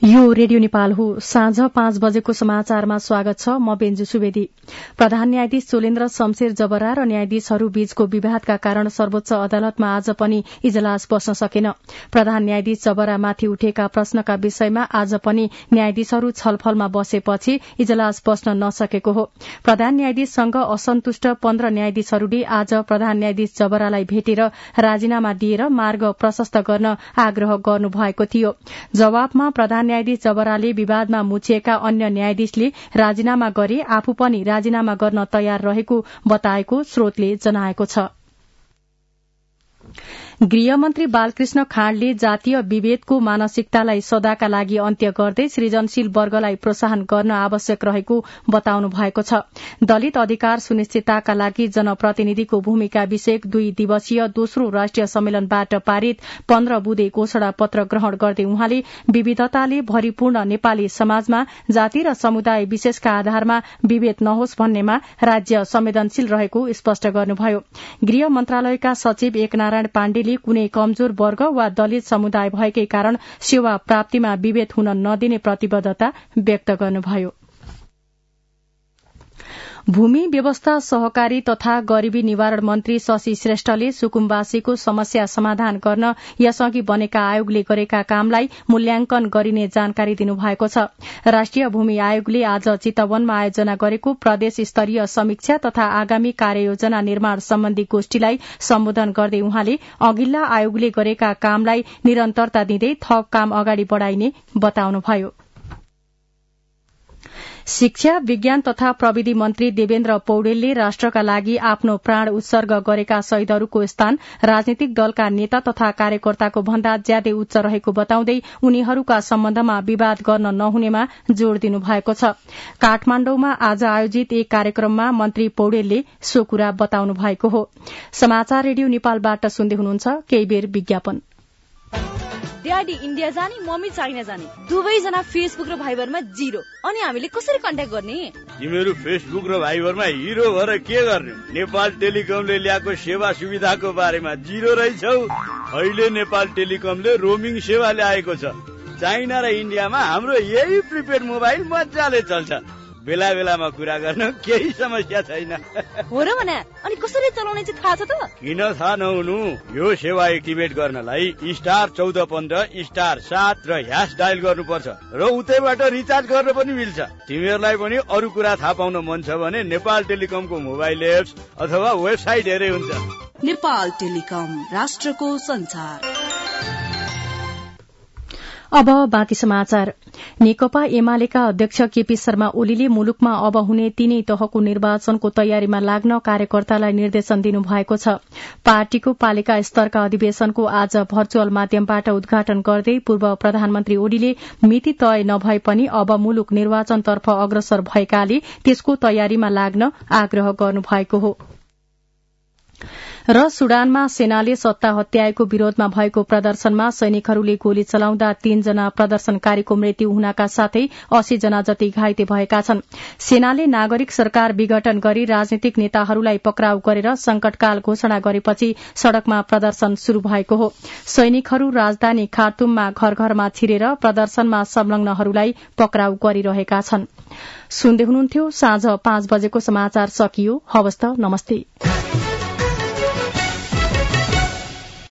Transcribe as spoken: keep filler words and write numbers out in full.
यो रेडियो नेपाल हो। साँझ पाँच बजेको समाचारमा स्वागत छ। म बेन्जु सुवेदी। प्रधान न्यायाधीश सोलेन्द्र शमशेर जबरा र न्यायाधीशहरू बीचको विवादका कारण सर्वोच्च अदालतमा आज पनि इजलास बस्न सकेन। प्रधान न्यायाधीश जबरामाथि उठेका प्रश्नका विषयमा आज पनि न्यायाधीशहरू छलफलमा बसेपछि इजलास बस्न नसकेको हो। प्रधान न्यायाधीशसँग असन्तुष्ट पन्ध्र न्यायाधीशहरूले आज प्रधान न्यायाधीश जबरालाई भेटेर राजीनामा दिएर मार्ग प्रशस्त गर्न आग्रह गर्नुभएको थियो। जवाबमा प्रधान न्यायाधीश जबराले विवादमा मुछिएका अन्य न्यायाधीशले राजीनामा गरे आफू पनि राजीनामा गर्न तयार रहेको बताएको स्रोतले जनाएको छ। गृहमन्त्री बालकृष्ण खाँडले जातीय विभेदको मानसिकतालाई सदाका लागि अन्त्य गर्दै सृजनशील वर्गलाई प्रोत्साहन गर्न आवश्यक रहेको बताउनु भएको छ। दलित अधिकार सुनिश्चितताका लागि जनप्रतिनिधिको भूमिका विषयक दुई दिवसीय दोस्रो राष्ट्रिय सम्मेलनबाट पारित पन्ध्र बुँदे घोषणा पत्र ग्रहण गर्दै उहाँले विविधताले भरिपूर्ण नेपाली समाजमा जाति र समुदाय विशेषका आधारमा विभेद नहोस् भन्नेमा राज्य संवेदनशील रहेको स्पष्ट गर्नुभयो। गृह मन्त्रालयका सचिव एकनारायण पाण्डे कुनै कमजोर वर्ग वा दलित समुदाय भएकै कारण सेवा प्राप्तिमा विभेद हुन नदिने प्रतिबद्धता व्यक्त गर्नुभयो। भूमि व्यवस्था सहकारी तथा गरीबी निवारण मन्त्री शशि श्रेष्ठले सुकुम्बासीको समस्या समाधान गर्न यसअघि बनेका आयोगले गरेका कामलाई मूल्याङ्कन गरिने जानकारी दिनुभएको छ। राष्ट्रिय भूमि आयोगले आज चितवनमा आयोजना गरेको प्रदेश स्तरीय समीक्षा तथा आगामी कार्ययोजना निर्माण सम्बन्धी गोष्ठीलाई सम्बोधन गर्दै उहाँले अघिल्ला आयोगले गरेका कामलाई निरन्तरता दिँदै थप काम अगाडि बढ़ाइने बताउनुभयो। शिक्षा विज्ञान तथा प्रविधि मन्त्री देवेन्द्र पौडेलले राष्ट्रका लागि आफ्नो प्राण उत्सर्ग गरेका शहीदहरूको स्थान राजनीतिक दलका नेता तथा कार्यकर्ताको भन्दा ज्यादै उच्च रहेको बताउँदै उनीहरूका सम्बन्धमा विवाद गर्न नहुनेमा जोड़ दिनु भएको छ। काठमाण्डुमा आज आयोजित एक कार्यक्रममा मन्त्री पौडेलले सो कुरा बताउनु भएको हो। समाचार रेडियो नेपालबाट सुन्दै हुनुहुन्छ। केही बेर विज्ञापन। ड्याडी इन्डिया जाने मम्मी चाइना जाने दुवैजना फेसबुक र भाइबरमा जिरो। अनि हामीले कसरी कन्ट्याक्ट गर्ने? तिमीहरू फेसबुक र भाइबरमा हिरो भएर के गर्ने? नेपाल टेलिकमले ल्याएको सेवा सुविधाको बारेमा जिरो रहेछौ। अहिले नेपाल टेलिकमले रोमिङ सेवा ल्याएको छ। चाइना र इन्डियामा हाम्रो यही प्रिपेड मोबाइल मजाले चल्छ। बेला बेलामा कुरा गर्न केही समस्या छैन। हो र भने अनि कसरी चलाउने चाहिँ थाहा छ त? किन थाहा नहुनु? यो सेवा एक्टिभेट गर्नलाई स्टार चौध पन्ध्र स्टार सात र ह्यास डायल गर्नुपर्छ र उतैबाट रिचार्ज गर्न पनि मिल्छ। तिमीहरूलाई पनि अरू कुरा थाहा पाउन मन छ भने नेपाल टेलिकमको मोबाइल एप्स अथवा वेबसाइट हेरे हुन्छ। नेपाल टेलिकम, राष्ट्रको संचार। अब बाँकी समाचार। नेकपा एमालेका अध्यक्ष केपी शर्मा ओलीले मुलुकमा अब हुने तीनै तहको निर्वाचनको तयारीमा लाग्न कार्यकर्तालाई निर्देशन दिनुभएको छ। पार्टीको पालिका स्तरका अधिवेशनको आज भर्चुअल माध्यमबाट उद्घाटन गर्दै पूर्व प्रधानमन्त्री ओलीले मिति तय नभए पनि अब मुलुक निर्वाचनतर्फ अग्रसर भएकाले त्यसको तयारीमा लाग्न आग्रह गर्नुभएको हो। र सुडानमा सेनाले सत्ता हत्याएको विरोधमा भएको प्रदर्शनमा सैनिकहरूले गोली चलाउँदा तीनजना प्रदर्शनकारीको मृत्यु हुनका साथै अस्सी जना जति घाइते भएका छन्। सेनाले नागरिक सरकार विघटन गरी राजनीतिक नेताहरूलाई पक्राउ गरेर संकटकाल घोषणा गरेपछि सड़कमा प्रदर्शन शुरू भएको हो। सैनिकहरू राजधानी खार्तुममा घर घरमा छिरेर प्रदर्शनमा संलग्नहरूलाई पक्राउ गरिरहेका छन्। सुन्दै हुनुहुन्थ्यो। साँझ पाँच बजेको समाचार सकियो। हवस् त, नमस्ते।